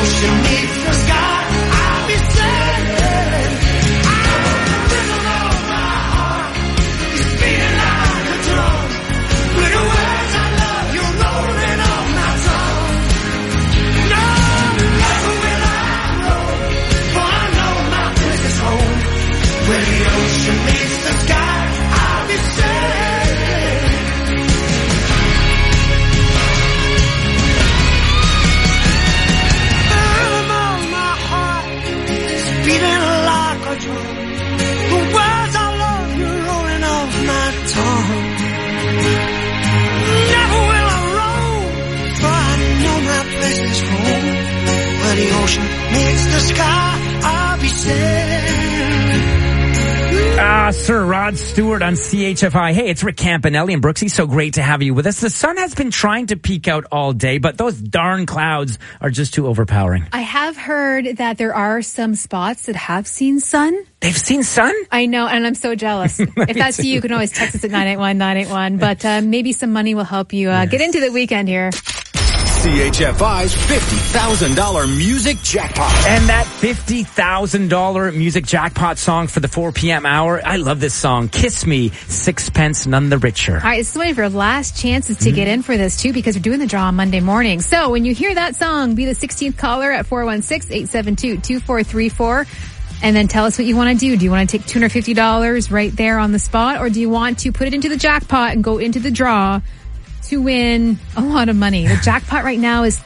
ocean meets the sky, I'll be sailing. The rhythm of my heart is beating like a drum. Little words I love you rolling off my tongue. No, never will I roam, for I know my place is home. Where the ocean meets the sky, I'll be sailing. The rhythm of my heart is beating like a drum. The words I love you rolling off my tongue. Never will I roam, for I know my place is home. Where the ocean meets the sky, I'll be sailing. Sir Rod Stewart on CHFI. Hey, it's Rick Campanelli and Brooksy. So great to have you with us. The sun has been trying to peek out all day, but those darn clouds are just too overpowering. I have heard that there are some spots that have seen sun. They've seen sun? I know, and I'm so jealous. If that's you can always text us at 981-981. But maybe some money will help you get into the weekend here. CHFI's $50,000 music jackpot. And that $50,000 music jackpot song for the 4 p.m. hour. I love this song. Kiss Me, Sixpence None the Richer. All right, it's one of your last chances to get in for this, too, because we're doing the draw on Monday morning. So when you hear that song, be the 16th caller at 416-872-2434. And then tell us what you want to do. Do you want to take $250 right there on the spot? Or do you want to put it into the jackpot and go into the draw to win a lot of money? The jackpot right now is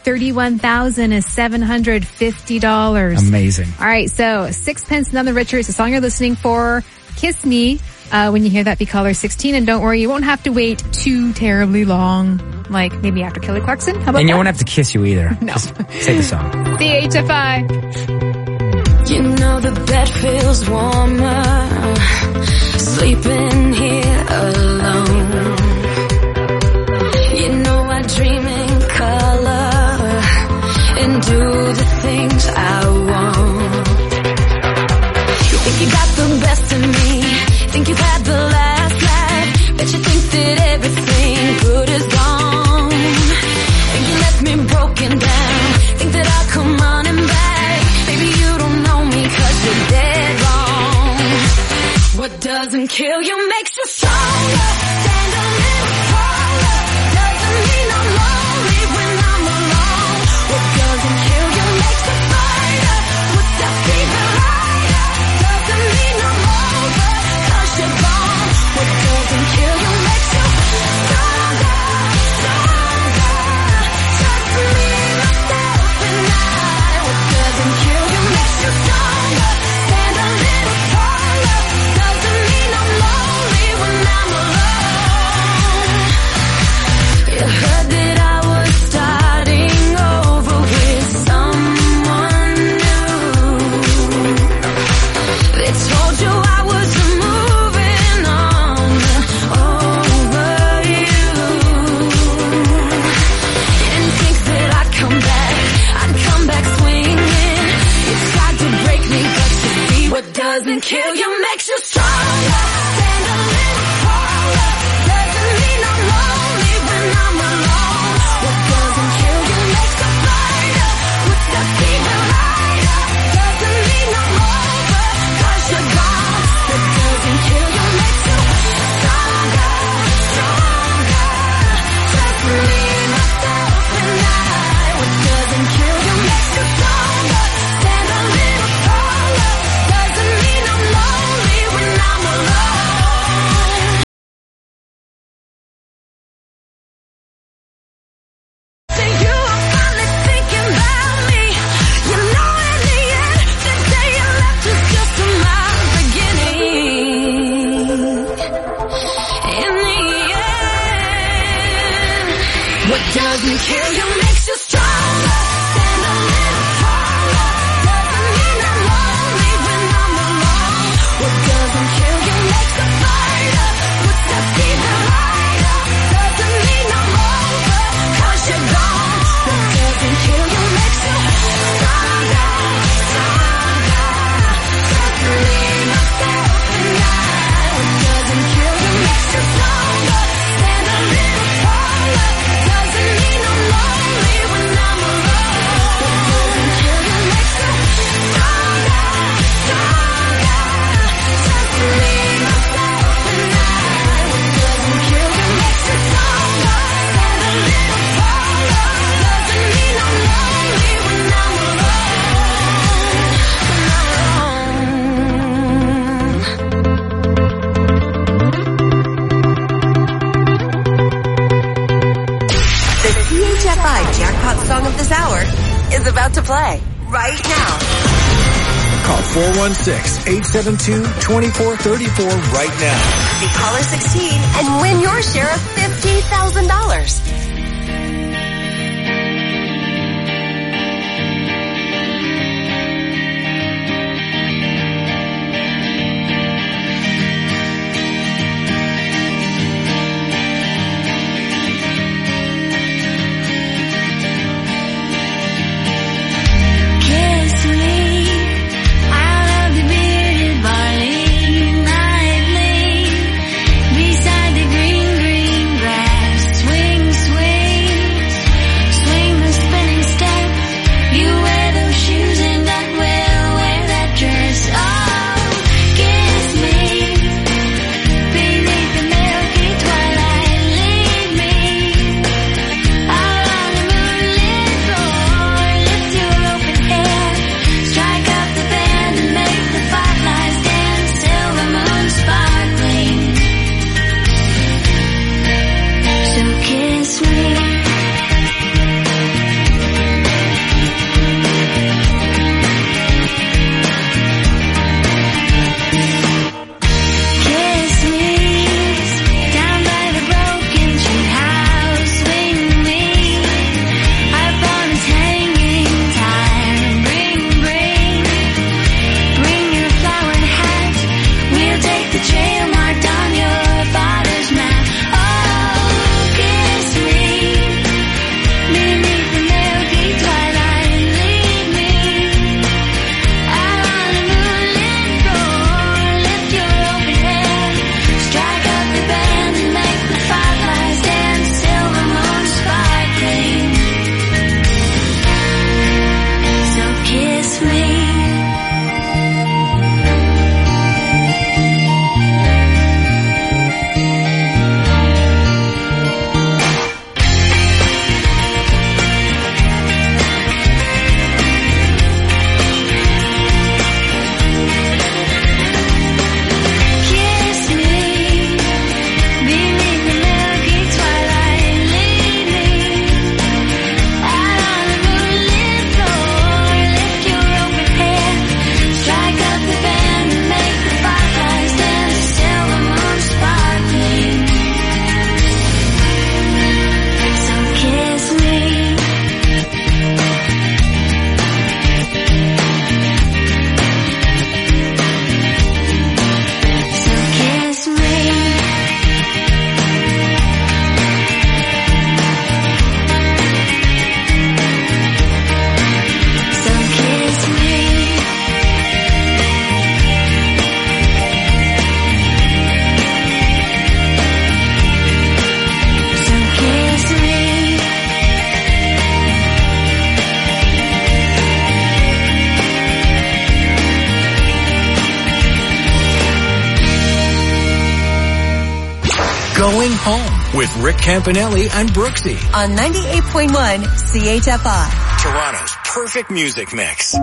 $31,750. Amazing. All right, so Sixpence None the Richer is the song you're listening for. Kiss Me. When you hear that, be caller 16. And don't worry, you won't have to wait too terribly long. Like maybe after Kelly Clarkson. How about And you that? won't have to kiss you either. No. Just say the song. CHFI. You know the bed feels warmer sleeping here alone. You know I dream in color and do the things I want. You think you got the best of me, think you've had the last laugh, bet you think that everything good is gone. And you left me broken down, think that I'll come running back. Baby, you don't know me 'cause you're dead wrong. What doesn't kill you makes you stronger. Stand a little taller. Doesn't mean I'm lonely when I'm alone. What doesn't kill you makes you fighter. Footsteps even lighter. Doesn't mean I'm over 'cause you're gone. What doesn't kill you makes you stronger, stronger. Just me, myself, and I. What doesn't kill you makes you stronger. Stand a little taller. Doesn't mean I'm lonely when I'm alone. You heard that I was starting over with someone new. They told you I was moving on over you. Didn't think that I'd come back swinging. You tried to break me, but you see what doesn't kill you makes you stronger. Stand a little taller. Doesn't mean I'm lonely when I'm alone. What doesn't kill you makes you fighter. Footsteps even lighter. Doesn't mean I'm over 'cause you're gone. What doesn't kill you makes you stronger, stronger. Just me, myself, and I. What doesn't kill you makes you stronger. Stand a little taller. Doesn't mean I'm lonely when I'm alone. To you, I'm finally thinking about me. You know, in the end, the day you left was just my beginning. In the end, what doesn't kill you makes you stronger. Stand a little taller. Doesn't mean I'm lonely when I'm alone. What doesn't kill you makes you fighter. Footsteps even lighter. Doesn't mean I'm over 'cause you're gone. What doesn't kill you makes you stronger, stronger. Just me, myself, and I. What doesn't kill you makes you stronger. Stand a little taller. Doesn't mean I'm lonely. is about to play right now. Call 416-872-2434 right now. Be caller 16 and win your share of $50,000. Beside the green, green grass, swing, swing. Going Home with Rick Campanelli and Brooksy on 98.1 CHFI. Toronto's perfect music mix.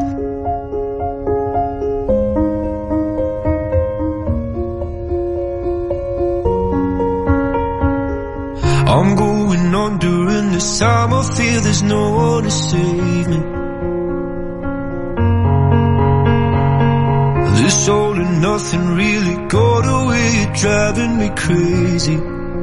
I'm going on during this time. I feel there's no one to save me. This all and nothing really got away. You're driving me crazy.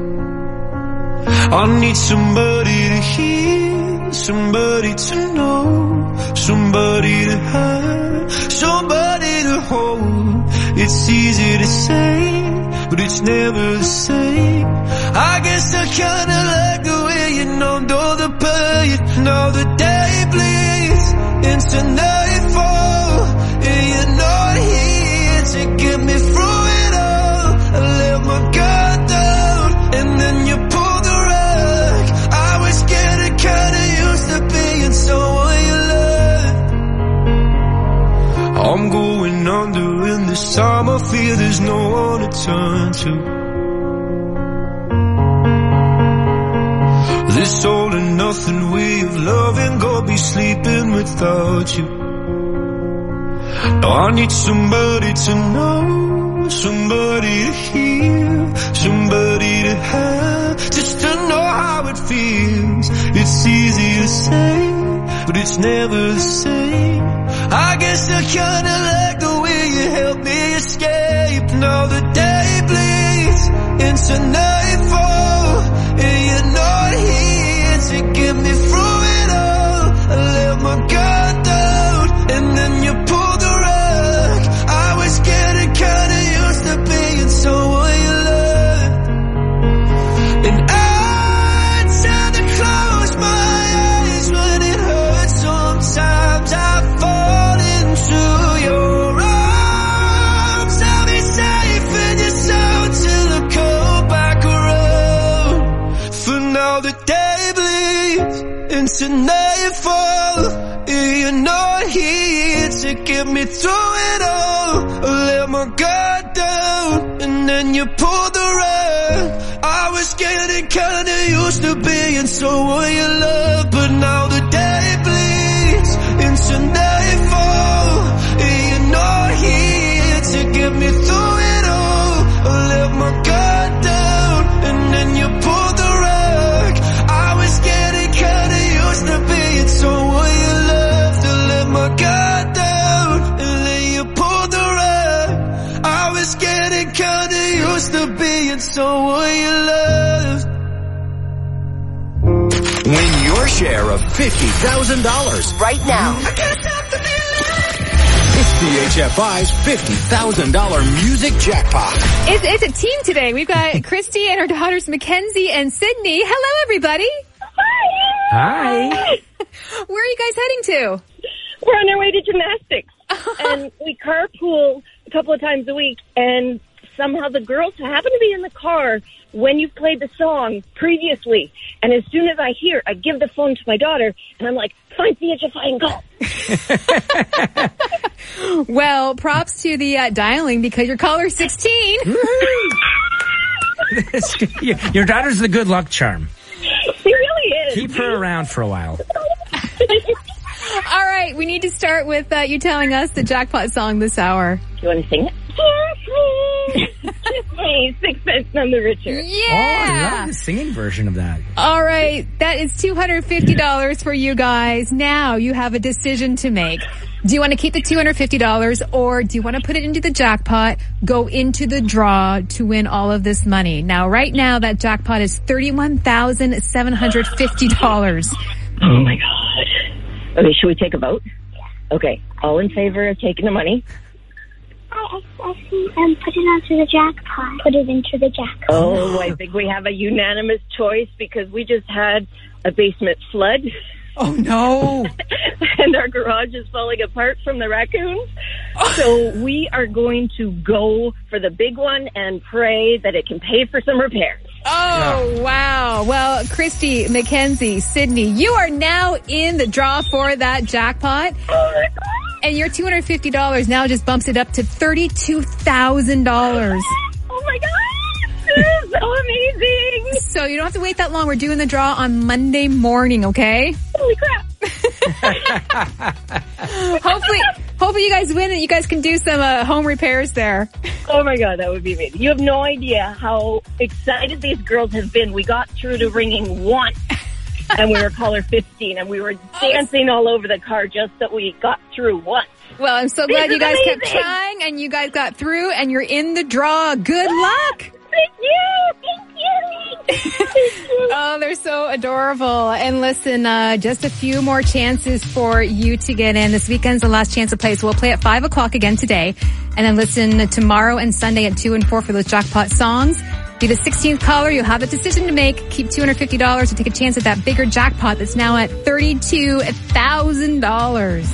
I need somebody to hear, somebody to know, somebody to have, somebody to hold. It's easy to say, but it's never the same. I guess I kinda like the way you numbed all the pain. Now the day bleeds into nightfall, and you're not here to get me through it all. I let my guard down, and then you pulled the rug. I was getting kinda used to being someone you loved. I'm going under, and this time I feel there's no one to turn to. This all and nothing way of loving, gonna be sleeping without you. Now I need somebody to know, somebody to hear, somebody to have, just to know how it feels. It's easy to say, but it's never the same. I guess I kinda like the way you help me escape. Now the day bleeds into nightfall, and you're not here to get me through it all. I let my guard down, and then you pulled the rug. I was getting kinda used to being someone you loved, and I tend to close my eyes when it hurts. Sometimes I fall into your arms. I'll be safe in your sound till I come back around. For now the day bleeds into nightfall, and you're not here to get me through it all. I let my guard down, and then you pulled the rug. I was getting kinda used to being someone you love, but now the day bleeds into nightfall, and you're not here to get me through it all. I let my guard down, and then you pulled the rug. I was getting kinda used to being someone you loved. I let my guard down, and then you pulled the rug. I was getting kinda used to being someone you loved. Win your share of $50,000. Right now. It's CHFI's $50,000 music jackpot. It's a team today. We've got Christy and her daughters Mackenzie and Sydney. Hello, everybody. Hi. Where are you guys heading to? We're on our way to gymnastics, and we carpool a couple of times a week, and somehow the girls happen to be in the car when you've played the song previously, and as soon as I hear, I give the phone to my daughter, and I'm like, find CHFI and go. Well, props to the dialing because you're caller 16. Your daughter's the good luck charm. She really is. Keep her around for a while. All right, we need to start with you telling us the jackpot song this hour. Do you want to sing it? Kiss me, 6 cents none the richer. Oh, I Yeah. love the singing version of that. All right, that is $250 for you guys. Now you have a decision to make. Do you want to keep the $250 or do you want to put it into the jackpot, go into the draw to win all of this money? Now, right now, that jackpot is $31,750. Oh my God. Okay, should we take a vote? Yeah. Okay, all in favor of taking the money? I see, put it onto the jackpot. Put it into the jackpot. Oh, I think we have a unanimous choice because we just had a basement flood. Oh, no. And our garage is falling apart from the raccoons. So we are going to go for the big one and pray that it can pay for some repairs. Oh, wow. Well, Christy, Mackenzie, Sydney, you are now in the draw for that jackpot. And your $250 now just bumps it up to $32,000. Oh my God. This is so amazing. So you don't have to wait that long. We're doing the draw on Monday morning, okay? Holy crap. Hopefully you guys win and you guys can do some home repairs there. Oh my God, that would be amazing. You have no idea how excited these girls have been. We got through to ringing once and we were caller 15 and we were dancing all over the car just that we got through once. Well, I'm so glad This you guys is kept amazing. trying and you guys got through and you're in the draw. Good luck. Thank you. Oh, they're so adorable. And listen, just a few more chances for you to get in. This weekend's the last chance to play. So we'll play at 5 o'clock again today. And then listen tomorrow and Sunday at 2 and 4 for those jackpot songs. Be the 16th caller. You'll have a decision to make. Keep $250 to take a chance at that bigger jackpot that's now at $32,000.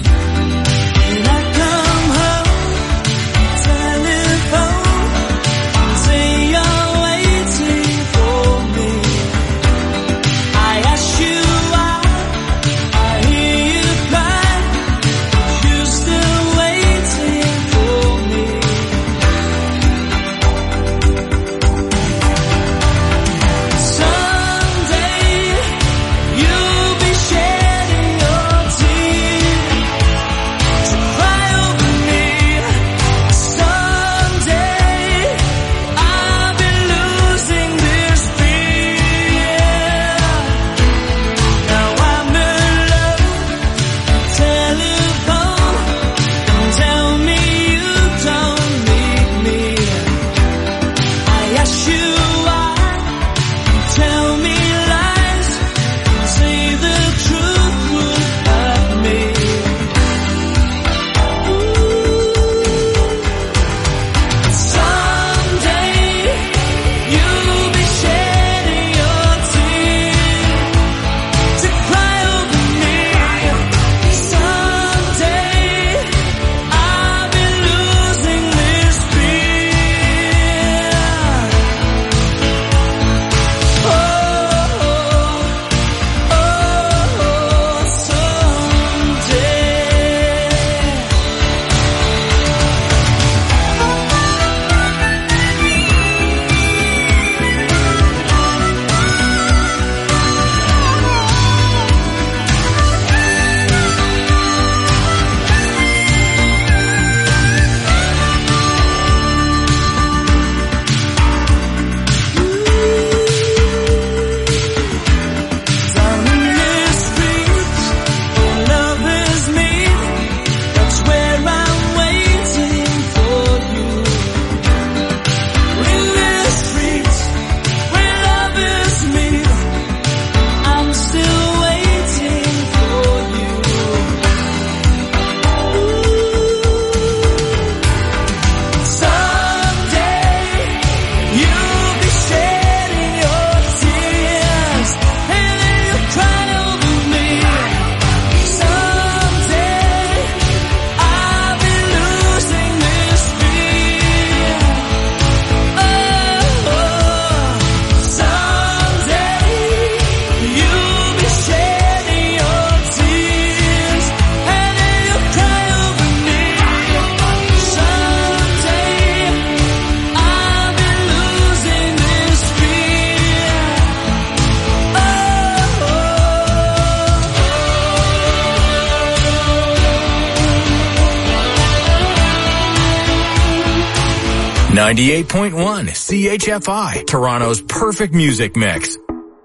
98.1 CHFI, Toronto's perfect music mix.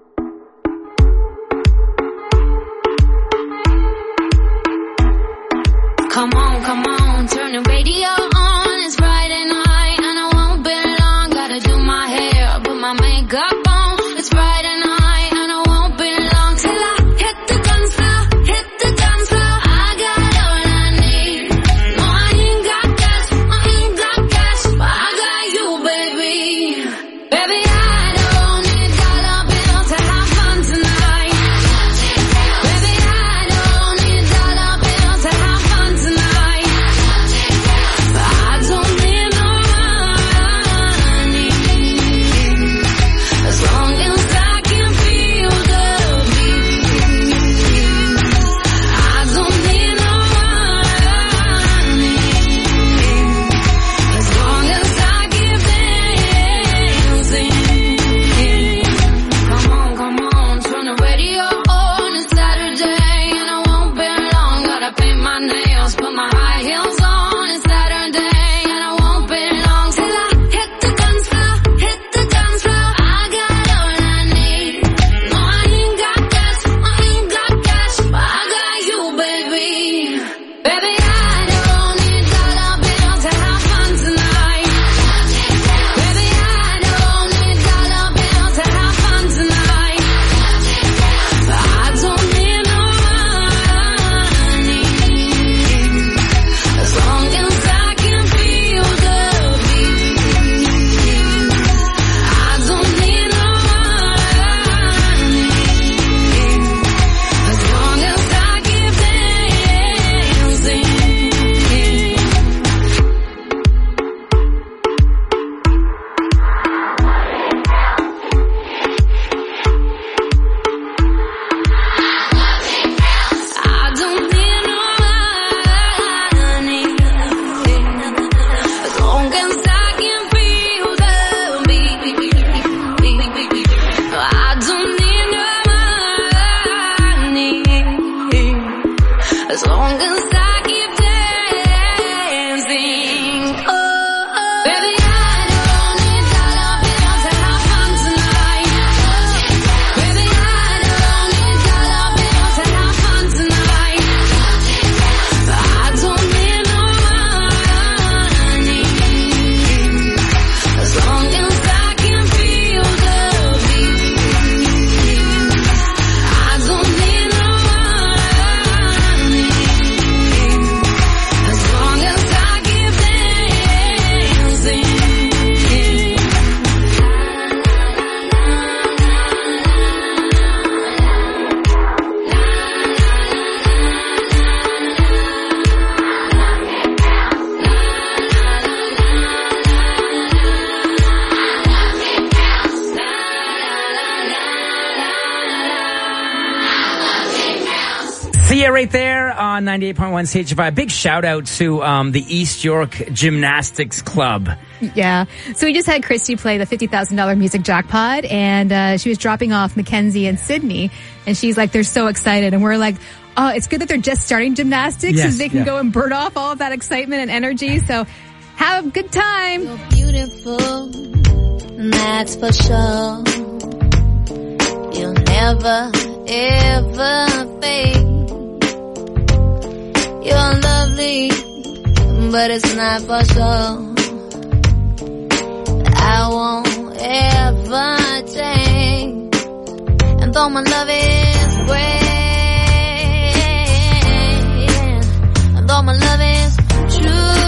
Come on, turn the radio on. It's Friday night and I won't be long. Gotta do my hair, put my makeup on. It's Friday night and I won't be long till I hit the dance floor, hit the dance floor. I got all I need. No, I ain't got cash, but I got you, baby. Baby, I don't need dollar bills to have fun tonight. Baby, I don't need dollar bills to have fun tonight. I don't need no money, as long as I can feel the beat. I don't need no money, as long as I keep dancing. Come on, turn the radio on. It's Saturday and I won't be long. Gotta paint my nails, put my high heels on. It's Saturday and I won't be long till I hit the dance floor, hit the dance floor. I got all I need. No, I ain't got cash, but I got you, baby. Baby, I don't need dollar bills to have fun tonight. Baby, I don't need dollar bills to have fun tonight. I don't need no money, as long as I can feel the beat. I don't need no money, as long as I keep dancing. I don't need no money, as long as I can feel the beat. I don't need no money, as long as I keep dancing. Oh, baby, I don't need dollar bills to have fun tonight. Baby, I don't need dollar bills to have fun tonight. I don't need no money, as long as I can feel the beat. I don't need no money, as long as I keep dancing. See you right there on 98.1 CHFI. Big shout out to the East York Gymnastics Club. Yeah. So we just had Christy play the $50,000 music jackpot, and she was dropping off Mackenzie and Sydney, and she's like, they're so excited. And we're like, oh, it's good that they're just starting gymnastics Yes, so they can yeah. go and burn off all of that excitement and energy. So have a good time. You're beautiful, that's for sure. You'll never, ever fade. You're lovely, but it's not for sure. I won't ever change. And though my love is great, and though my love is true,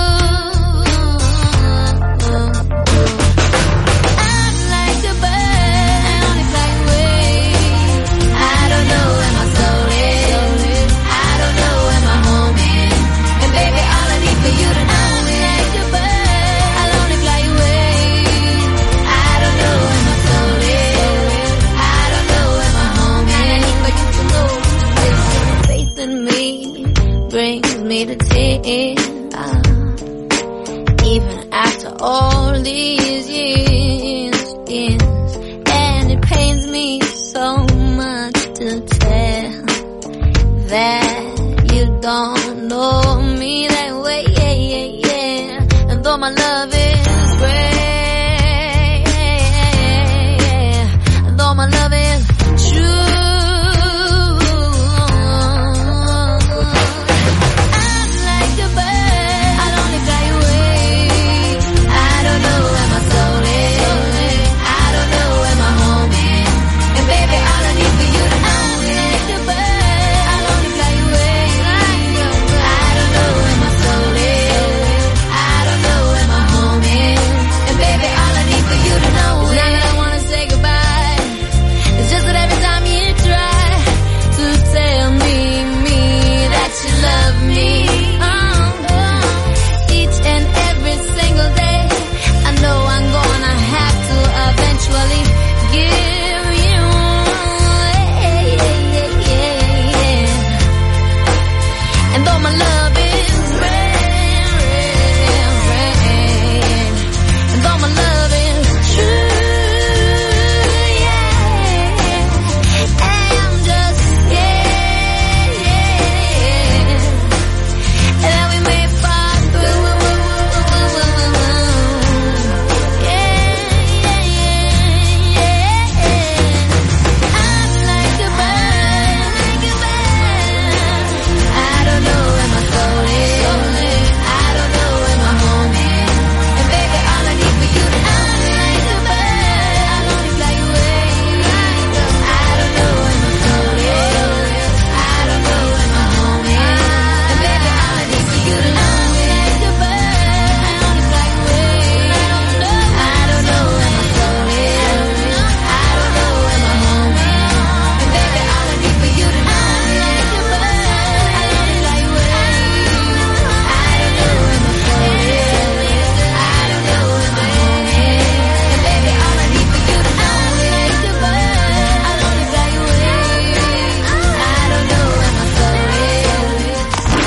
I'm like a bird, I only fly away. I don't know where my soul is, I don't know where my home is. And baby, all I need for you to know is like a bird, I'll only fly away. I don't know where my soul is, I don't know where my home is. I need for you to know this faith in me brings me to tears. Even after all these years, and it pains me so much to tell that you don't know me that way, and though my love is great,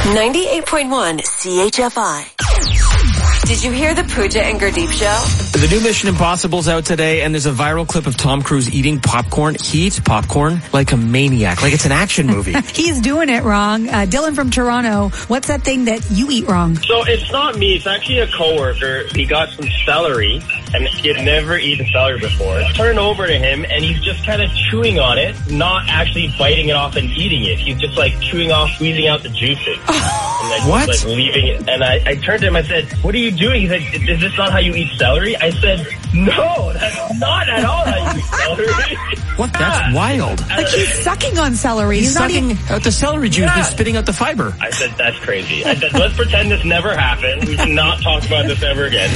98.1 CHFI. Did you hear the Pooja and Gurdeep show? The new Mission Impossible's out today, and there's a viral clip of Tom Cruise eating popcorn. He eats popcorn like a maniac, like it's an action movie. He's doing it wrong. Dylan from Toronto, what's that thing that you eat wrong? So it's not me. It's actually a coworker. He got some celery, and he had never eaten celery before. Turn over to him, and he's just kind of chewing on it, not actually biting it off and eating it. He's just like chewing off, squeezing out the juices. And then What? Just, like, leaving it. And I turned to him, I said, "What are you doing?" He's like, "Is this not how you eat celery?" I said, "No, that's not at all how you eat celery." What? That's wild. Like he's sucking on celery. He's not sucking even... out the celery juice and spitting out the fiber. I said, "That's crazy." I said, "Let's pretend this never happened. We cannot talk about this ever again."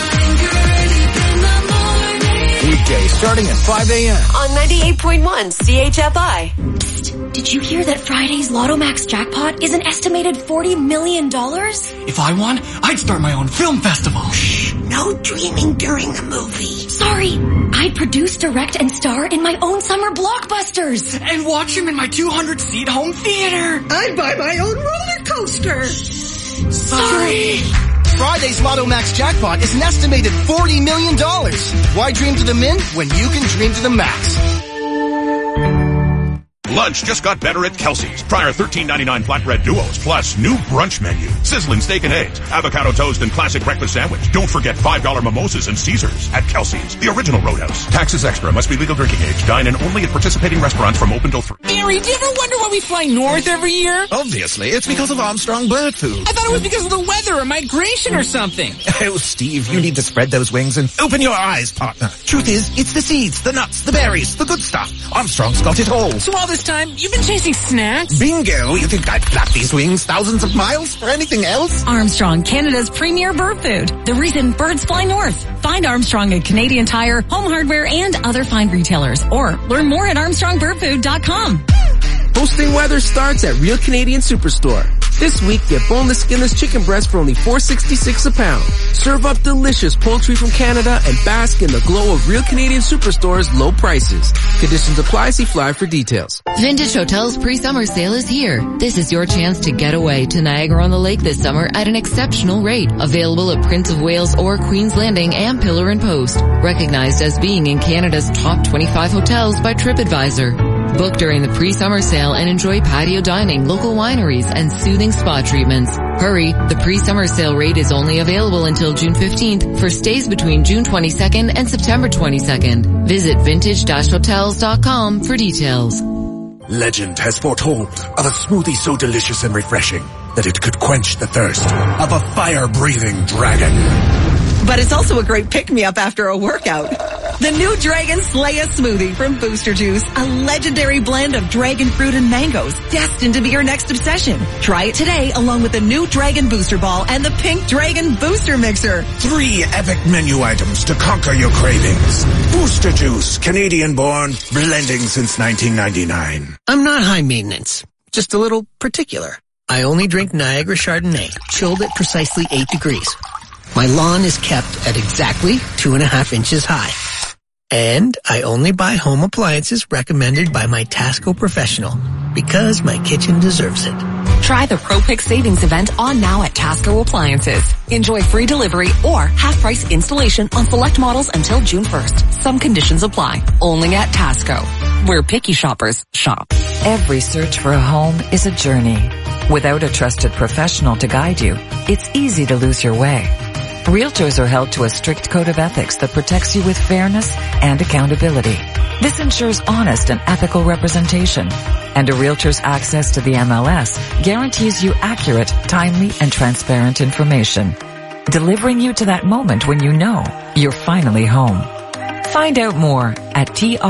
Weekdays starting at 5 a.m. On 98.1 CHFI. Psst, did you hear that Friday's Lotto Max jackpot is an estimated $40 million? If I won, I'd start my own film festival. Shh, no dreaming during the movie. Sorry, I'd produce, direct, and star in my own summer blockbusters. And watch him in my 200-seat home theater. I'd buy my own roller coaster. Sorry. Friday's Lotto Max jackpot is an estimated $40 million. Why dream to the min when you can dream to the max? Lunch just got better at Kelsey's. Try our $13.99 flatbread duos, plus new brunch menu. Sizzling steak and eggs, avocado toast, and classic breakfast sandwich. Don't forget $5 mimosas and Caesars at Kelsey's, the original Roadhouse. Taxes extra. Must be legal drinking age. Dine in only at participating restaurants from open till 3. Mary, do you ever wonder why we fly north every year? Obviously, it's because of Armstrong Bird Food. I thought it was because of the weather or migration or something. Oh, Steve, you need to spread those wings and open your eyes, partner. Truth is, it's the seeds, the nuts, the berries, the good stuff. Armstrong's got it all. So all this time, you've been chasing snacks? Bingo! You think I'd flap these wings thousands of miles for anything else? Armstrong, Canada's premier bird food. The reason birds fly north. Find Armstrong at Canadian Tire, Home Hardware, and other fine retailers. Or learn more at armstrongbirdfood.com. Hosting weather starts at Real Canadian Superstore. This week, get boneless, skinless chicken breast for only $4.66 a pound. Serve up delicious poultry from Canada and bask in the glow of Real Canadian Superstore's low prices. Conditions apply. See Flyer for details. Vintage Hotels pre-summer sale is here. This is your chance to get away to Niagara-on-the-Lake this summer at an exceptional rate. Available at Prince of Wales or Queen's Landing and Pillar and Post. Recognized as being in Canada's top 25 hotels by TripAdvisor. Book during the pre-summer sale and enjoy patio dining, local wineries, and soothing spa treatments. Hurry, the pre-summer sale rate is only available until June 15th for stays between June 22nd and September 22nd. Visit vintage-hotels.com for details. Legend has foretold of a smoothie so delicious and refreshing that it could quench the thirst of a fire-breathing dragon. But it's also a great pick-me-up after a workout. The new Dragon Slayer smoothie from Booster Juice, a legendary blend of dragon fruit and mangoes, destined to be your next obsession. Try it today along with the new Dragon Booster Ball and the Pink Dragon Booster Mixer. 3 epic menu items to conquer your cravings. Booster Juice, Canadian-born, blending since 1999. I'm not high maintenance, just a little particular. I only drink Niagara Chardonnay, chilled at precisely 8 degrees. My lawn is kept at exactly 2.5 inches high. And I only buy home appliances recommended by my Tasco professional because my kitchen deserves it. Try the ProPick Savings event on now at Tasco Appliances. Enjoy free delivery or half-price installation on select models until June 1st. Some conditions apply. Only at Tasco, where picky shoppers shop. Every search for a home is a journey. Without a trusted professional to guide you, it's easy to lose your way. Realtors are held to a strict code of ethics that protects you with fairness and accountability. This ensures honest and ethical representation. And a realtor's access to the MLS guarantees you accurate, timely, and transparent information, delivering you to that moment when you know you're finally home. Find out more at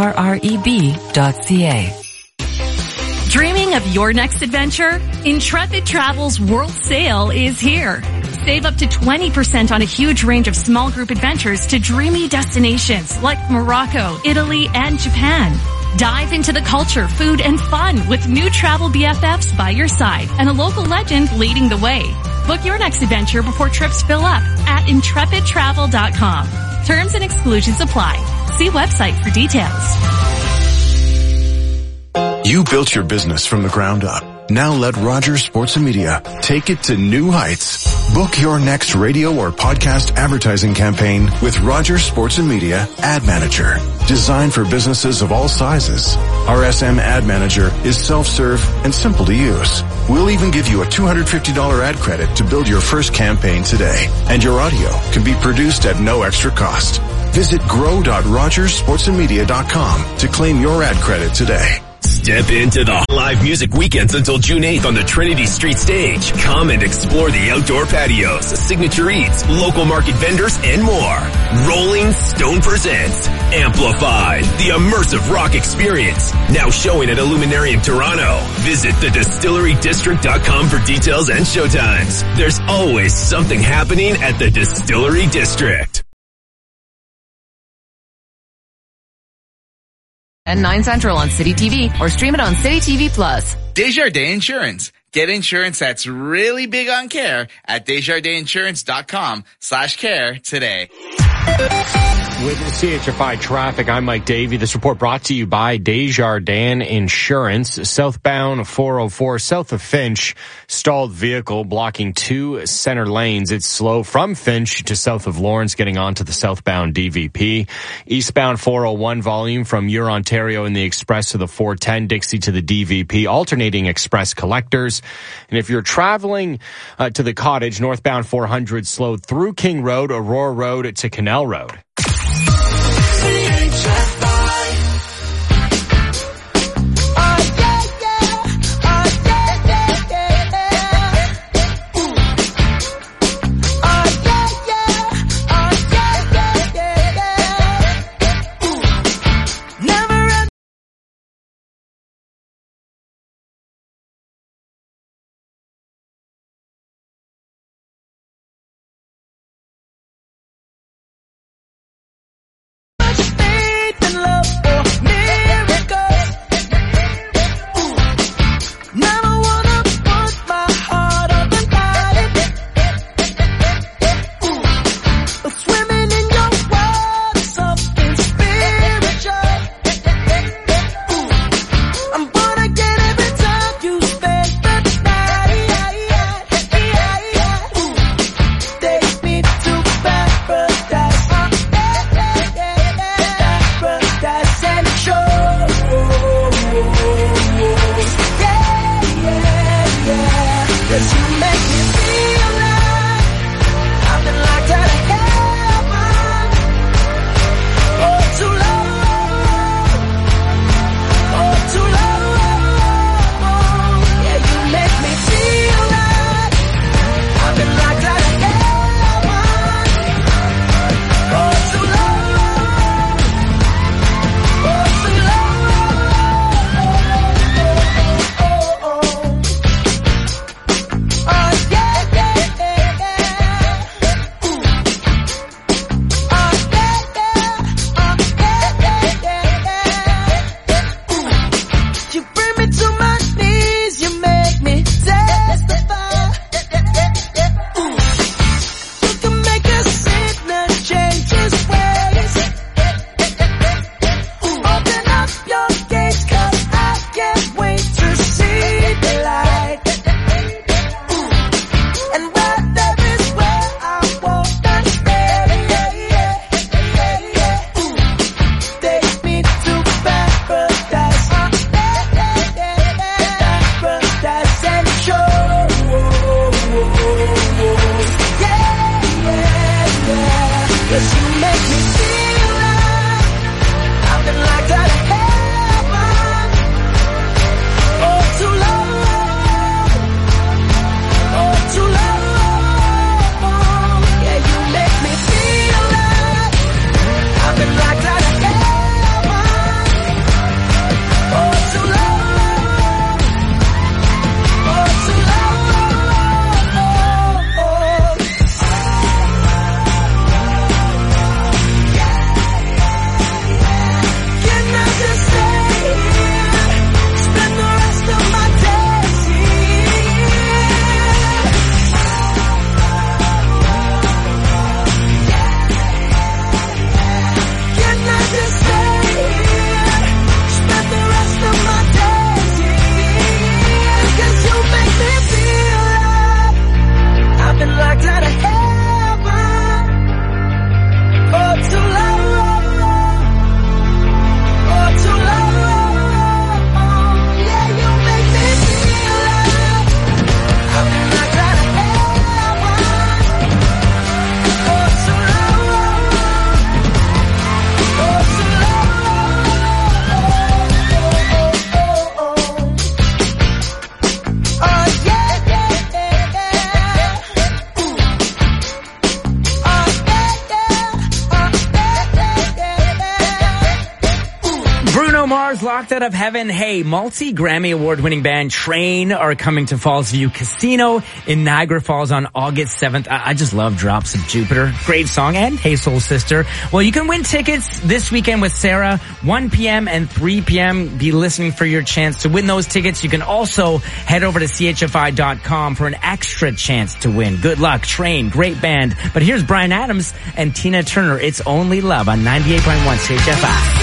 trreb.ca. Dreaming of your next adventure? Intrepid Travel's World Sale is here. Save up to 20% on a huge range of small group adventures to dreamy destinations like Morocco, Italy, and Japan. Dive into the culture, food, and fun with new travel BFFs by your side and a local legend leading the way. Book your next adventure before trips fill up at intrepidtravel.com. Terms and exclusions apply. See website for details. You built your business from the ground up. Now let Rogers Sports and Media take it to new heights. Book your next radio or podcast advertising campaign with Rogers Sports and Media Ad Manager. Designed for businesses of all sizes. RSM Ad Manager is self-serve and simple to use. We'll even give you a $250 ad credit to build your first campaign today. And your audio can be produced at no extra cost. Visit grow.rogersportsandmedia.com to claim your ad credit today. Step into the live music weekends until June 8th on the Trinity Street stage. Come and explore the outdoor patios, signature eats, local market vendors, and more. Rolling Stone presents Amplified, the immersive rock experience. Now showing at Illuminarium Toronto. Visit thedistillerydistrict.com for details and showtimes. There's always something happening at the Distillery District. And 9 Central on City TV or stream it on City TV Plus. Desjardins Insurance. Get insurance that's really big on care at desjardinsinsurance.com/care today. With CHFI Traffic, I'm Mike Davey. This report brought to you by Desjardins Insurance. Southbound 404 south of Finch, stalled vehicle blocking 2 center lanes. It's slow from Finch to south of Lawrence, getting onto the southbound DVP. Eastbound 401 volume from Ontario in the express to the 410 Dixie to the DVP, alternating express collectors. And if you're traveling to the Cottage, northbound 400 slowed through King Road, Aurora Road to Canal Road. Locked Out of Heaven. Hey, multi-Grammy Award-winning band Train are coming to Falls View Casino in Niagara Falls on August 7th. I just love Drops of Jupiter. Great song. And Hey Soul Sister. Well, you can win tickets this weekend with Sarah, 1 p.m. and 3 p.m. Be listening for your chance to win those tickets. You can also head over to CHFI.com for an extra chance to win. Good luck. Train. Great band. But here's Bryan Adams and Tina Turner. It's Only Love on 98.1 CHFI.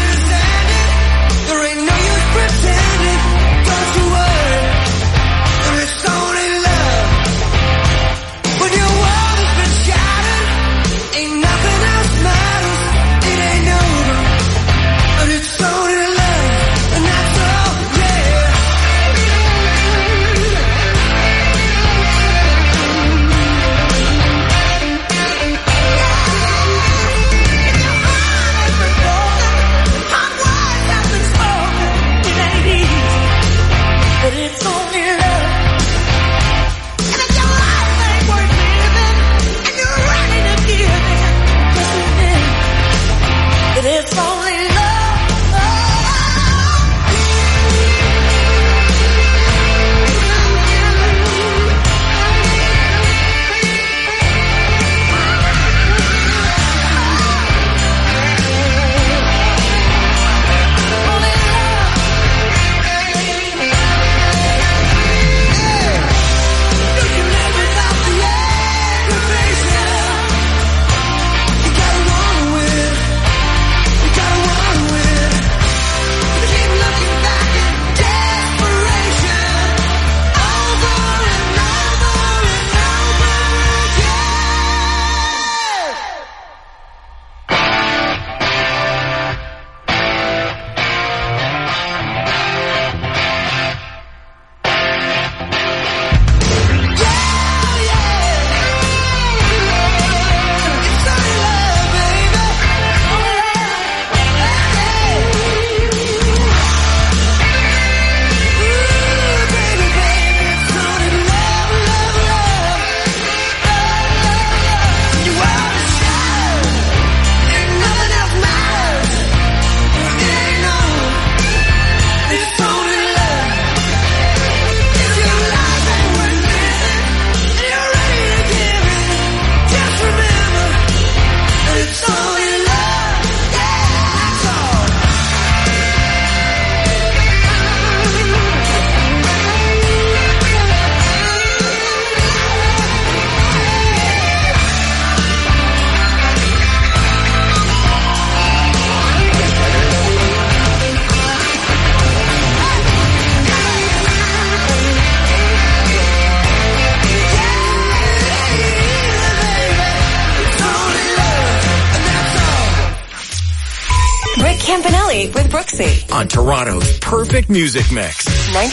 With Brooksy on Toronto's perfect music mix.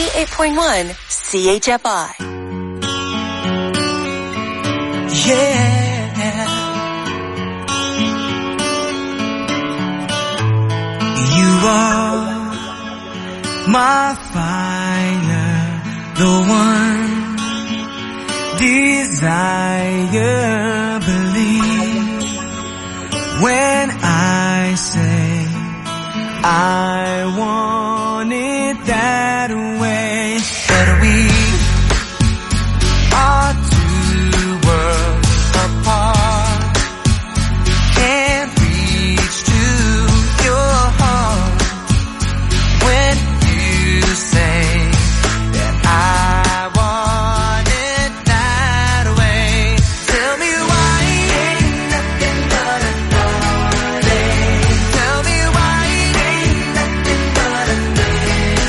98.1 CHFI. Yeah. You are my fire, the one desire. Believe when I say I want it that way, but we are two worlds apart. Can't reach to your heart when you say that I want it that way. Tell me why ain't nothing but a darling. Tell me why ain't nothing but a darling.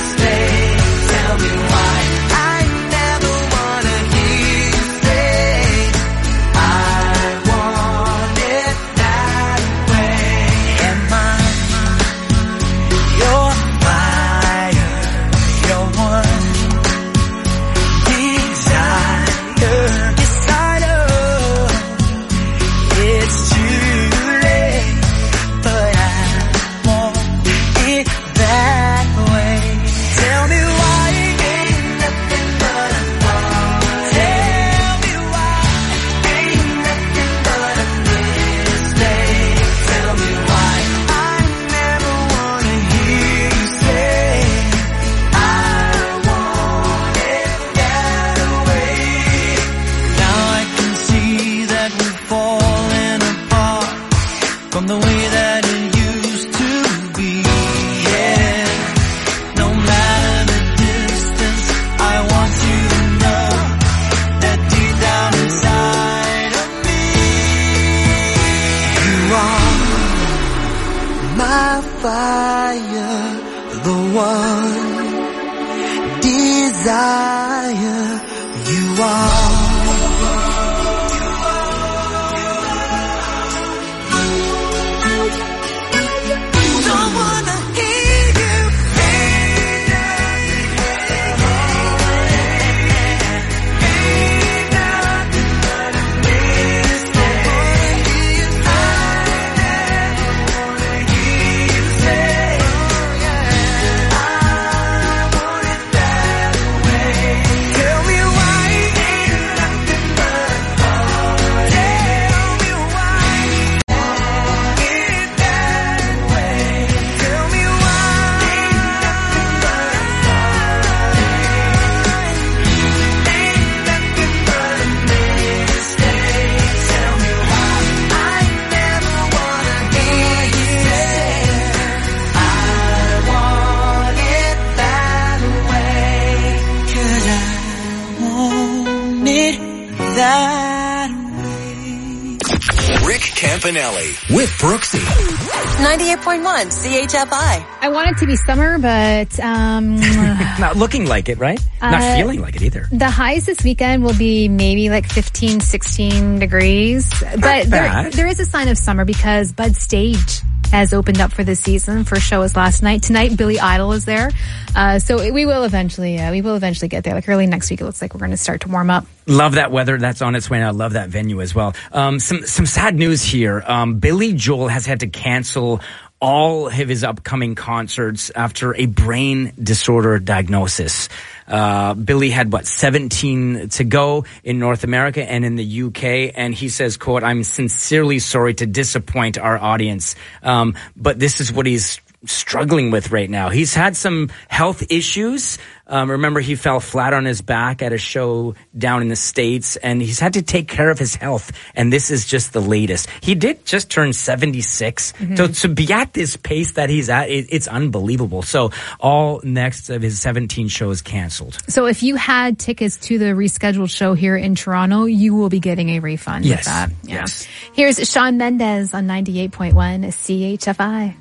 that way. Rick Campanelli with Brooksy. 98.1 CHFI. I want it to be summer, but not looking like it, right? Not feeling like it either. The highs this weekend will be maybe like 15, 16 degrees. But there is a sign of summer because Bud Stage has opened up for the season. First show was last night. Tonight, Billy Idol is there. So we will eventually get there. Like early next week, it looks like we're going to start to warm up. Love that weather that's on its way, and I love that venue as well. Some sad news here. Billy Joel has had to cancel all of his upcoming concerts after a brain disorder diagnosis. Billy had 17 to go in North America and in the UK, and he says, quote, "I'm sincerely sorry to disappoint our audience, but this is what he's struggling with right now." He's had some health issues. Remember, he fell flat on his back at a show down in the States, and he's had to take care of his health, and this is just the latest. He did just turn 76, so to be at this pace that he's at, it's unbelievable. So all next of his 17 shows canceled. So if you had tickets to the rescheduled show here in Toronto, you will be getting a refund with that. Yeah. Yes. Here's Shawn Mendes on 98.1 CHFI.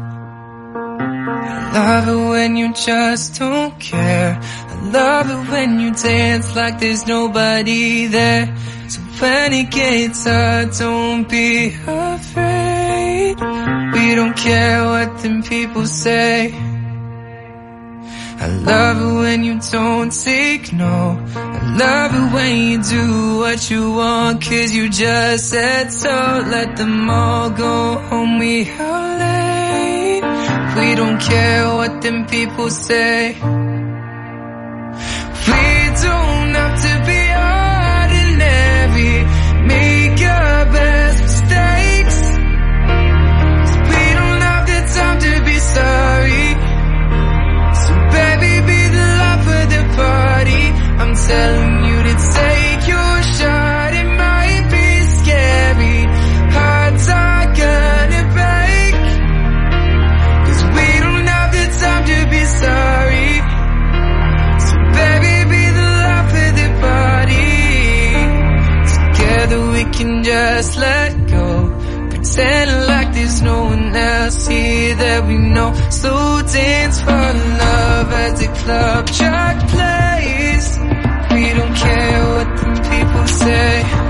Love it when you just don't care. I love it when you dance like there's nobody there. So when it gets hard, don't be afraid. We don't care what them people say. I love it when you don't take no. I love it when you do what you want, 'cause you just said so. Let them all go home, we are late. We don't care what them people say. We don't have to be ordinary. Make your best mistakes. We don't have the time to be sorry. So baby, be the life of the party. I'm telling you to take your shot. It might be scary. Hearts are gonna break. 'Cause we don't have the time to be sorry. So baby, be the life of the party. Together we can just let go. Pretending like there's no one else here that we know. Slow dance for love as the club track plays. We don't care what the people say.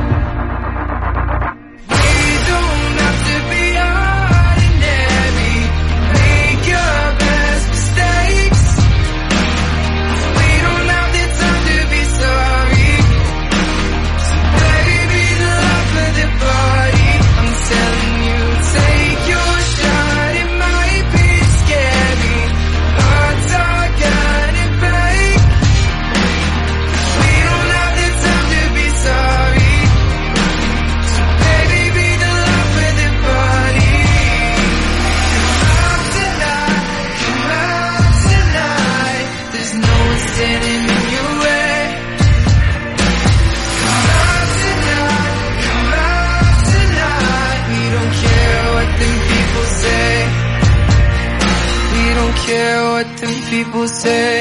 We don't have to be ordinary. Make your best mistakes. We don't have the time to be sorry. So baby, be the life of the party. I'm telling you, take your shot. It might be scary. Hearts are gonna break. We don't have the time to be sorry. So baby, be the life of the party. Come out tonight. There's no one standing in your way. Come out tonight. We don't care what them people say. We don't care what them people say.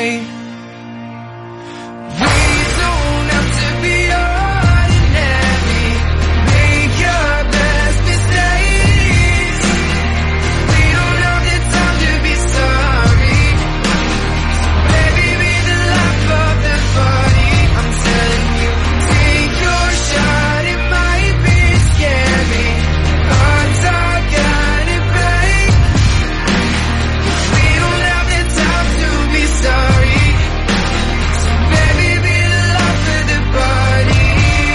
We don't have to be ordinary. Make your best mistakes. We don't have the time to be sorry. Baby, be the life of the party. I'm telling you, take your shot. It might be scary. Hearts are gonna break. We don't have the time to be sorry. So baby, be the life of the party.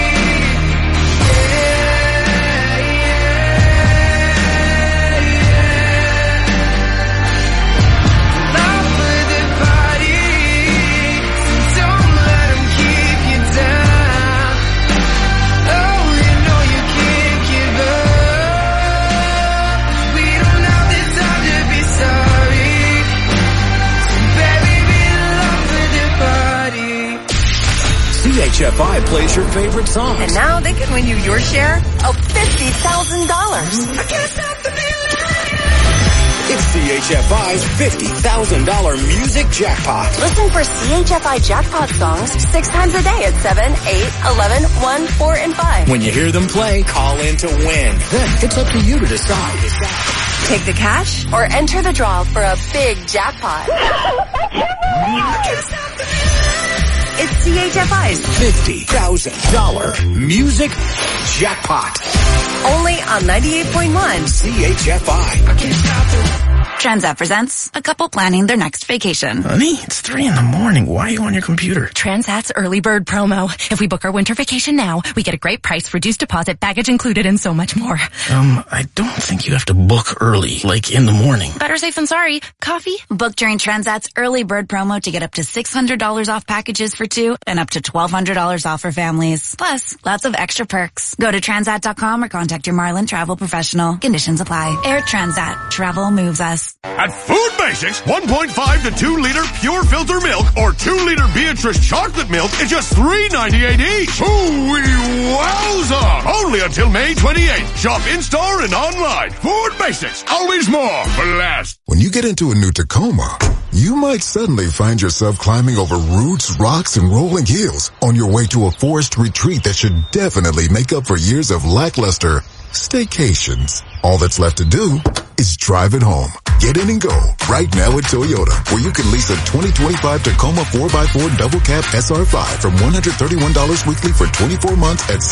Life of the party. So don't let them keep you down. Oh, you know you can't give up. We don't have the time to be sorry. So baby, be the life of the party. CHFI plays your favorite songs. And now they can win you your share of $50,000. I can't stop the feeling. It's CHFI's $50,000 music jackpot. Listen for CHFI jackpot songs 6 times a day at 7, 8, 11, 1, 4, and 5. When you hear them play, call in to win. Then it's up to you to decide. Take the cash or enter the draw for a big jackpot. It's CHFI's $50,000 music jackpot. Only on 98.1 CHFI. I can't stop it. Transat presents a couple planning their next vacation. Honey, it's 3 a.m. Why are you on your computer? Transat's early bird promo. If we book our winter vacation now, we get a great price, reduced deposit, baggage included, and so much more. I don't think you have to book early, like in the morning. Better safe than sorry. Coffee? Book during Transat's early bird promo to get up to $600 off packages for 2 and up to $1,200 off for families. Plus, lots of extra perks. Go to transat.com or contact your Marlin travel professional. Conditions apply. Air Transat. Travel moves us. At Food Basics, 1.5 to 2 liter pure filter milk or 2 liter Beatrice chocolate milk is just $3.98 each. Hooey wowza! Only until May 28th. Shop in-store and online. Food Basics. Always more for less. When you get into a new Tacoma, you might suddenly find yourself climbing over roots, rocks, and rolling hills on your way to a forest retreat that should definitely make up for years of lackluster staycations. All that's left to do is drive it home. Get in and go right now at Toyota, where you can lease a 2025 Tacoma 4x4 double cab SR5 from $131 weekly for 24 months at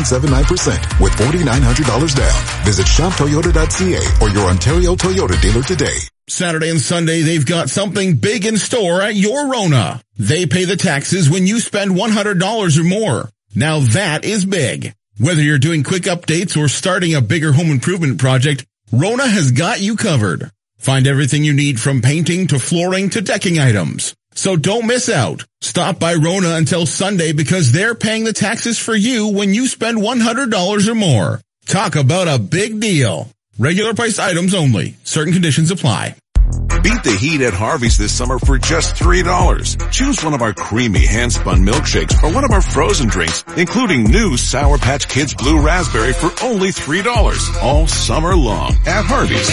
6.79% with $4,900 down. Visit shoptoyota.ca or your Ontario Toyota dealer today. Saturday and Sunday, they've got something big in store at your Rona. They pay the taxes when you spend $100 or more. Now that is big. Whether you're doing quick updates or starting a bigger home improvement project, Rona has got you covered. Find everything you need from painting to flooring to decking items. So don't miss out. Stop by Rona until Sunday because they're paying the taxes for you when you spend $100 or more. Talk about a big deal. Regular priced items only. Certain conditions apply. Beat the heat at Harvey's this summer for just $3. Choose one of our creamy hand-spun milkshakes or one of our frozen drinks, including new Sour Patch Kids Blue Raspberry for only $3 all summer long at Harvey's.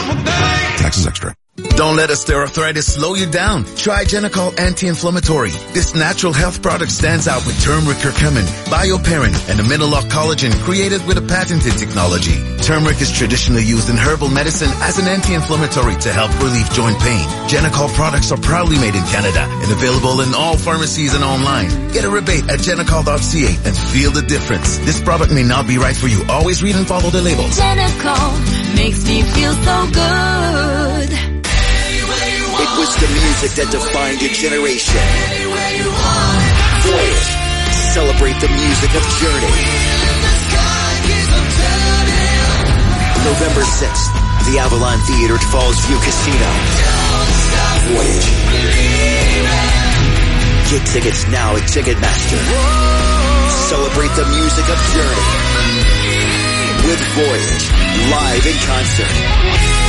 Taxes extra. Don't let osteoarthritis slow you down. Try Genicol Anti-Inflammatory. This natural health product stands out with turmeric curcumin, bioperin, and amino-lock collagen created with a patented technology. Turmeric is traditionally used in herbal medicine as an anti-inflammatory to help relieve joint pain. Genicol products are proudly made in Canada and available in all pharmacies and online. Get a rebate at genicol.ca and feel the difference. This product may not be right for you. Always read and follow the labels. Genicol makes me feel so good. It was the music that defined a generation. Voyage. Celebrate the music of Journey. November 6th, the Avalon Theater at Fallsview Casino. Voyage. Get tickets now at Ticketmaster. Celebrate the music of Journey with Voyage live in concert.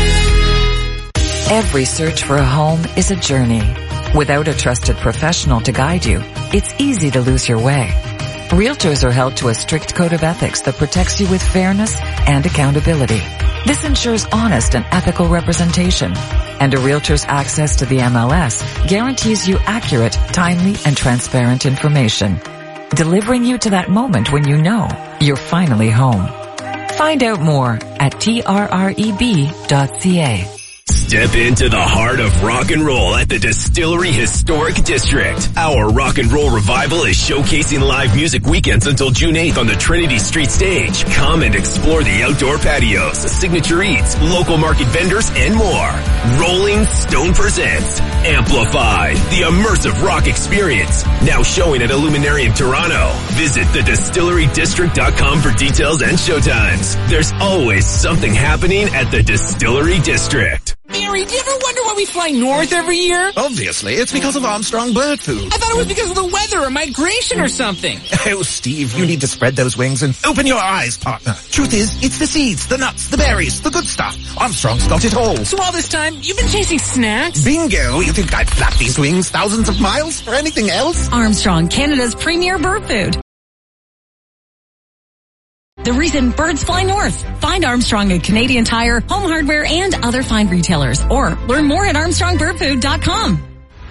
Every search for a home is a journey. Without a trusted professional to guide you, it's easy to lose your way. Realtors are held to a strict code of ethics that protects you with fairness and accountability. This ensures honest and ethical representation. And a realtor's access to the MLS guarantees you accurate, timely, and transparent information, delivering you to that moment when you know you're finally home. Find out more at trreb.ca. Step into the heart of rock and roll at the Distillery Historic District. Our rock and roll revival is showcasing live music weekends until June 8th on the Trinity Street stage. Come and explore the outdoor patios, signature eats, local market vendors, and more. Rolling Stone presents Amplify, the immersive rock experience. Now showing at Illuminarium Toronto. Visit thedistillerydistrict.com for details and showtimes. There's always something happening at the Distillery District. Mary, do you ever wonder why we fly north every year? Obviously, it's because of Armstrong Bird Food. I thought it was because of the weather or migration or something. Oh, Steve, you need to spread those wings and open your eyes, partner. Truth is, it's the seeds, the nuts, the berries, the good stuff. Armstrong's got it all. So all this time, you've been chasing snacks? Bingo! You think I'd flap these wings thousands of miles for anything else? Armstrong, Canada's premier bird food. The reason birds fly north. Find Armstrong at Canadian Tire, Home Hardware, and other fine retailers. Or learn more at ArmstrongBirdFood.com.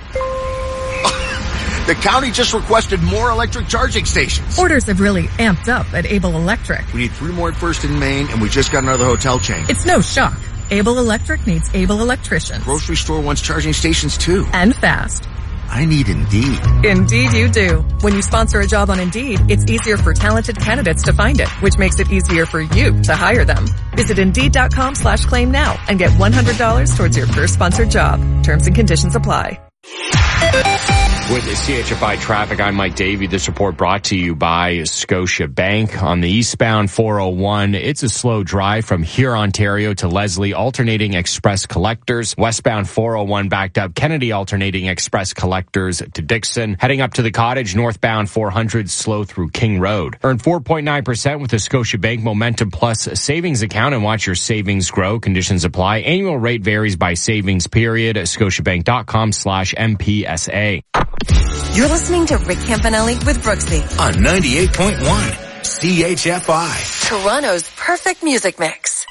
The county just requested more electric charging stations. Orders have really amped up at Able Electric. We need 3 more at First and Main, and we just got another hotel chain. It's no shock. Able Electric needs able electricians. Grocery store wants charging stations too. And fast. I need Indeed. Indeed you do. When you sponsor a job on Indeed, it's easier for talented candidates to find it, which makes it easier for you to hire them. Visit Indeed.com/claim now and get $100 towards your first sponsored job. Terms and conditions apply. With the CHFI traffic, I'm Mike Davey. This report brought to you by Scotia Bank. On the eastbound 401, it's a slow drive from here, Ontario to Leslie, alternating express collectors. Westbound 401 backed up, Kennedy alternating express collectors to Dixon. Heading up to the Cottage, northbound 400 slow through King Road. Earn 4.9% with the Scotia Bank Momentum Plus savings account and watch your savings grow. Conditions apply. Annual rate varies by savings period. Scotiabank.com/MPSA. You're listening to Rick Campanelli with Brooksy on 98.1 CHFI. Toronto's perfect music mix.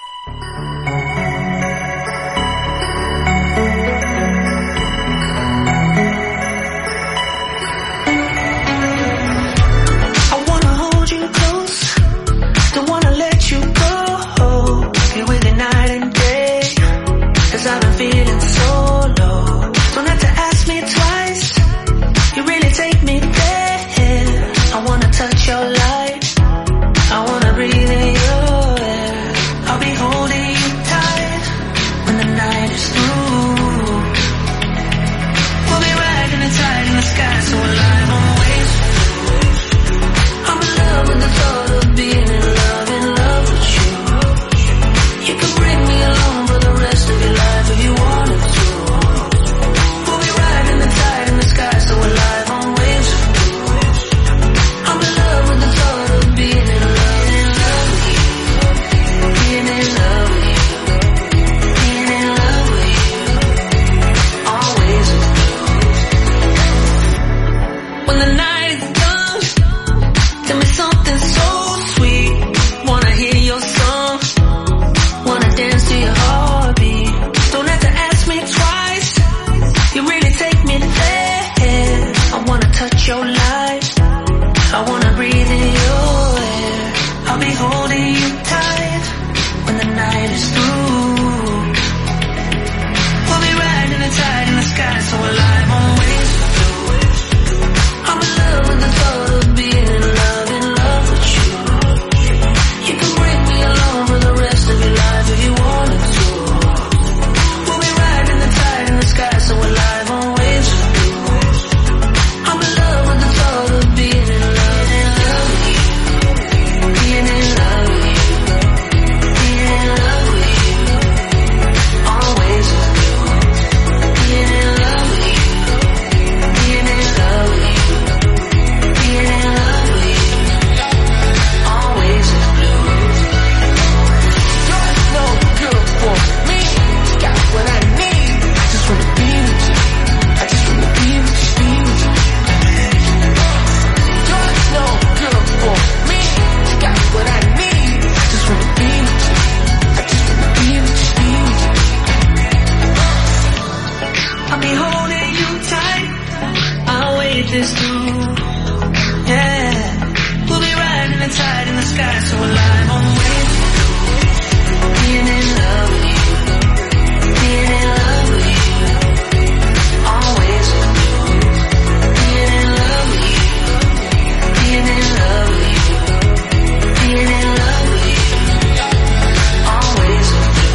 I wanna hold you close, don't wanna let you go. Be with you night and day, 'cause I've been feeling so low. Don't have to ask me twice, you really take me there. I wanna touch your light, I wanna breathe in your air. I'll be holding you tight when the night is through. We'll be riding it tight in the sky, so alive always. I'm in love with the thought of being in love with you. You can bring me along for the rest of your life if you wanted to. We'll be riding the tide in the sky, so alive always. I'm in love with the thought of being in love with you. Being in love with you. Being in love with you. Always. When the night is done, tell me something so sweet. Wanna hear your song, wanna dance to your heartbeat. Don't have to ask me twice, you really take me there. I wanna touch your light, I wanna breathe in your air. I'll be holding you tight when the night is through. We'll be riding the tide in the sky, so alive always. I'm in love with the thought of being in love with you. You can bring me along for the rest of your life if you wanted to. We'll be riding the tide in the sky, so alive always. I'm in love with the thought of being in love with you. Being in love with you. Being in love with you. Always. Being in love with you. Being in love with you. Being in love with you. Always is blue. You're no good for me. Got what I need. I just wanna be with you. I just wanna be with you. Be with you. You're no good for me. Got what I need. I just wanna be with you. I just wanna be with you. Be with you. I'll be holding you tight. I'll wait this through. Yeah. We'll be riding the tide in the sky, so alive always. Being in love with you. Being in love with you. Always. Being in love with you. Being in love with you. Being in love with you. Always.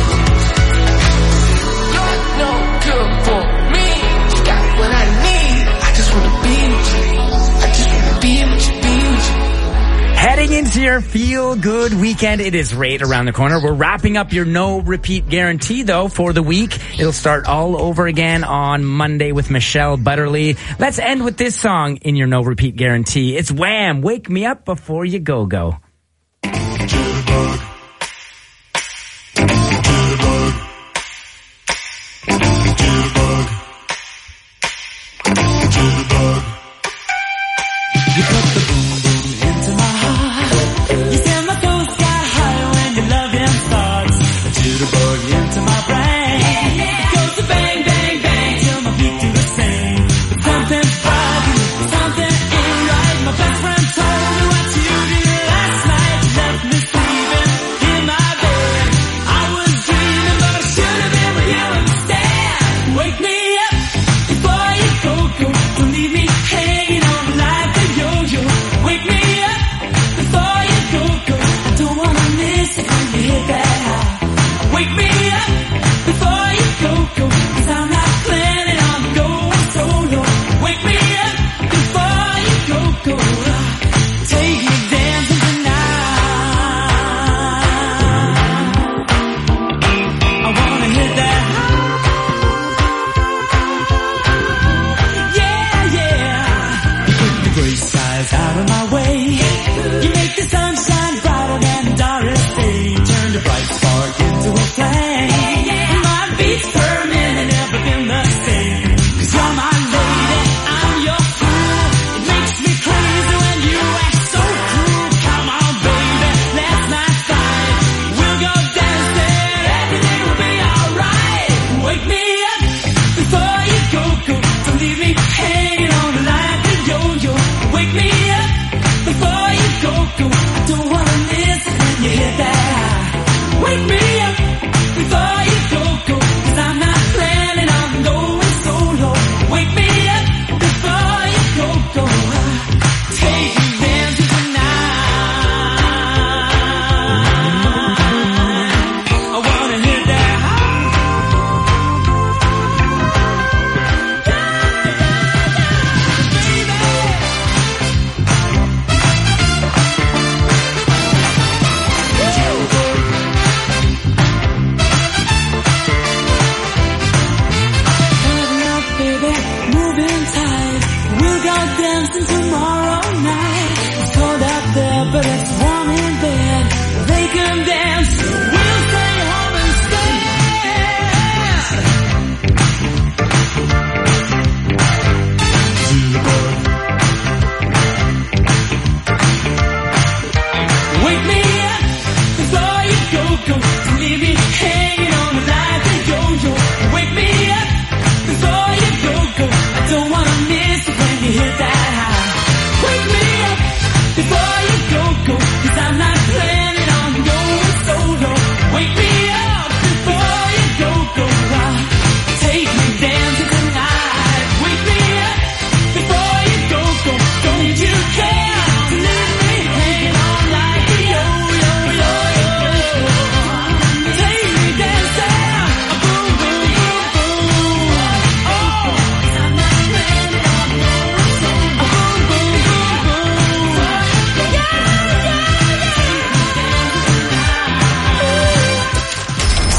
You're no good for me. You got what I need. I just wanna be with you. I just wanna be with you. Be with you. Heading into your feel-good weekend, it is right around the corner. We're wrapping up your no-repeat guarantee, though, for the week. It'll start all over again on Monday with Michelle Butterly. Let's end with this song in your no-repeat guarantee. It's Wham! Wake Me Up Before You Go-Go. You put the boom boom into my heart. You set my toes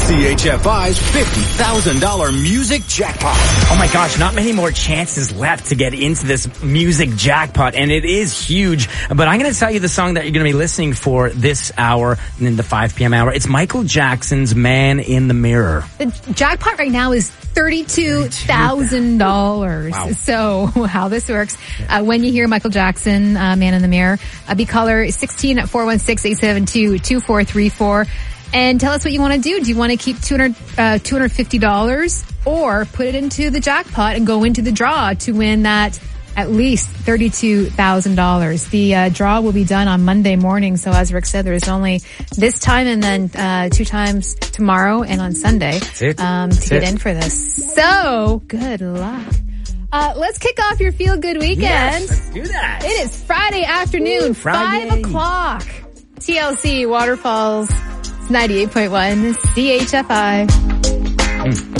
CHFI's $50,000 music jackpot. Oh my gosh, not many more chances left to get into this music jackpot, and it is huge. But I'm going to tell you the song that you're going to be listening for this hour, in the 5 p.m. hour. It's Michael Jackson's Man in the Mirror. The jackpot right now is $32,000. Wow. So how this works, when you hear Michael Jackson, Man in the Mirror, be caller 16-416-872-2434. And tell us what you want to do. Do you want to keep $250 or put it into the jackpot and go into the draw to win that at least $32,000? The draw will be done on Monday morning. So as Rick said, there's only this time and then 2 times tomorrow and on Sunday to get in for this. So good luck. Let's kick off your feel good weekend. Yes, let's do that. It is Friday afternoon, 5 o'clock. TLC Waterfalls 98.1 CHFI.